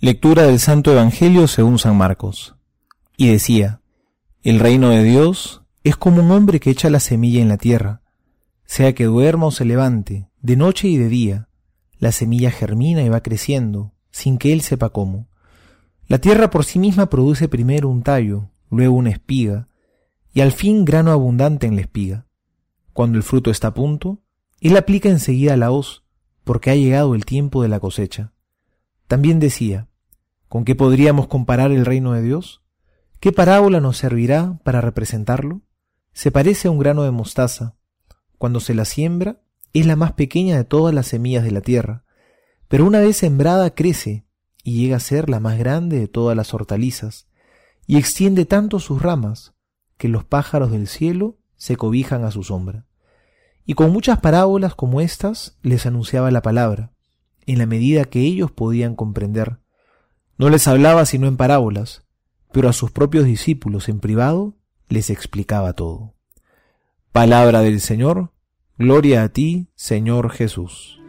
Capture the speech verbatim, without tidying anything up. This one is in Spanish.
Lectura del Santo Evangelio según San Marcos. Y decía: el reino de Dios es como un hombre que echa la semilla en la tierra. Sea que duerma o se levante, de noche y de día, la semilla germina y va creciendo, sin que él sepa cómo. La tierra por sí misma produce primero un tallo, luego una espiga, y al fin grano abundante en la espiga. Cuando el fruto está a punto, él aplica enseguida la hoz, porque ha llegado el tiempo de la cosecha. También decía: ¿con qué podríamos comparar el reino de Dios? ¿Qué parábola nos servirá para representarlo? Se parece a un grano de mostaza. Cuando se la siembra, es la más pequeña de todas las semillas de la tierra, pero una vez sembrada crece y llega a ser la más grande de todas las hortalizas, y extiende tanto sus ramas que los pájaros del cielo se cobijan a su sombra. Y con muchas parábolas como estas les anunciaba la palabra, en la medida que ellos podían comprender. No les hablaba sino en parábolas, pero a sus propios discípulos en privado les explicaba todo. Palabra del Señor. Gloria a ti, Señor Jesús.